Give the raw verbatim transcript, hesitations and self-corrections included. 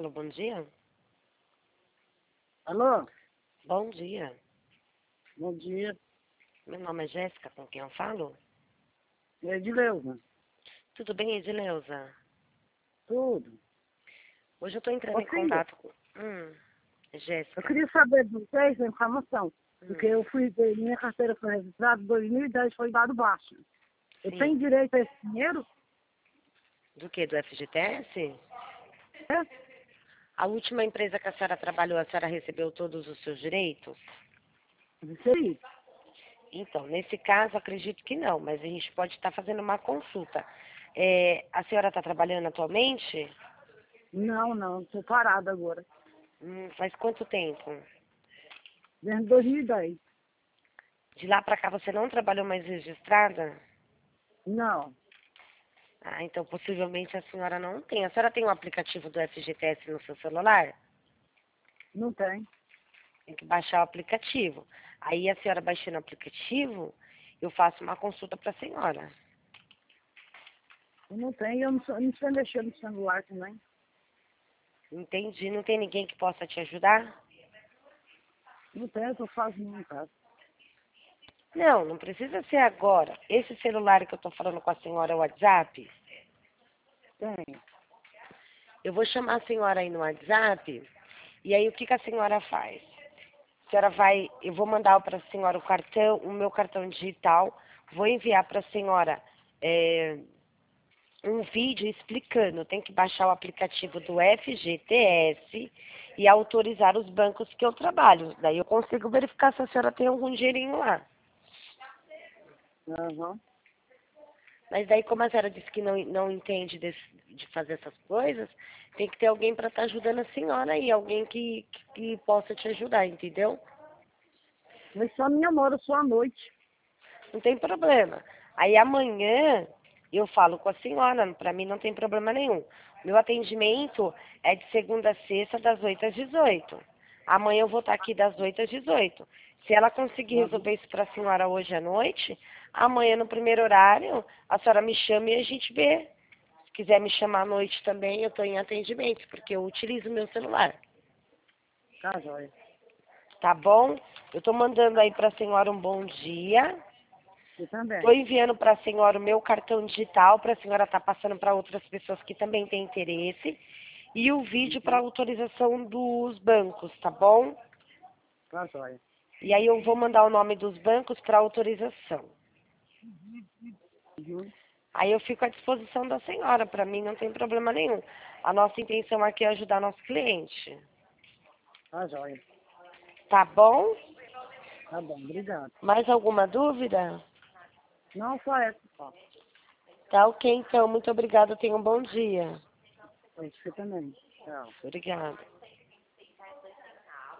Alô, bom dia. Alô? Bom dia. Bom dia. Meu nome é Jéssica, com quem eu falo? É Edileuza. Tudo bem, Edileuza? Tudo. Hoje eu estou entrando Ô, em filha, contato com... Hum, eu Jéssica. queria saber de vocês a informação. Porque Hum, eu fui, minha carteira foi registrada em dois mil e dez, foi dado baixo. Eu tenho sim. direito a esse dinheiro? Do que? Do F G T S? É? A última empresa que a senhora trabalhou, a senhora recebeu todos os seus direitos? Isso aí. Então, nesse caso, acredito que não, mas a gente pode estar fazendo uma consulta. É, a senhora está trabalhando atualmente? Não, não, estou parada agora. Hum, faz quanto tempo? Desde dois mil e dez. De lá para cá você não trabalhou mais registrada? Não, Ah, então possivelmente a senhora não tem. A senhora tem o aplicativo do F G T S no seu celular? não tem. Tem que baixar o aplicativo. Aí a senhora baixando o aplicativo, eu faço uma consulta para a senhora. Eu não tenho, eu não, sou, eu não sei mexer no celular também. Entendi. Não tem ninguém que possa te ajudar? Não tenho, eu estou sozinho em casa. Não, não precisa ser agora. Esse celular que eu estou falando com a senhora é o WhatsApp? Tenho. Eu vou chamar a senhora aí no WhatsApp. E aí o que, que a senhora faz? A senhora vai, eu vou mandar para a senhora o cartão, o meu cartão digital, vou enviar para a senhora é, um vídeo explicando, tem que baixar o aplicativo do F G T S e autorizar os bancos que eu trabalho. Daí eu consigo verificar se a senhora tem algum dinheirinho lá. Aham. Mas daí, como a senhora disse que não, não entende desse, de fazer essas coisas, tem que ter alguém para estar ajudando a senhora aí, alguém que, que, que possa te ajudar, entendeu? Mas só minha mora só à noite. Não tem problema. Aí amanhã eu falo com a senhora, para mim não tem problema nenhum. Meu atendimento é de segunda a sexta, das oito às dezoito. Amanhã eu vou estar aqui das oito às dezoito. Se ela conseguir Aham. resolver isso para a senhora hoje à noite, amanhã no primeiro horário, a senhora me chama e a gente vê. Se quiser me chamar à noite também, eu estou em atendimento, porque eu utilizo meu celular. Tá, joia. Tá bom? Eu estou mandando aí para a senhora um bom dia. Você Estou também. enviando para a senhora o meu cartão digital, para a senhora estar passando para outras pessoas que também têm interesse. E o vídeo para Uhum. autorização dos bancos, tá bom? Tá, joia. E aí eu vou mandar o nome dos bancos para autorização. Uhum. Aí eu fico à disposição da senhora, para mim não tem problema nenhum. A nossa intenção aqui é ajudar nosso cliente. Tá, joia. Tá bom? Tá bom, obrigado. Mais alguma dúvida? Não só essa, só. Tá ok, então. Muito obrigada. Tenha um bom dia. Você também. Tchau. Obrigada.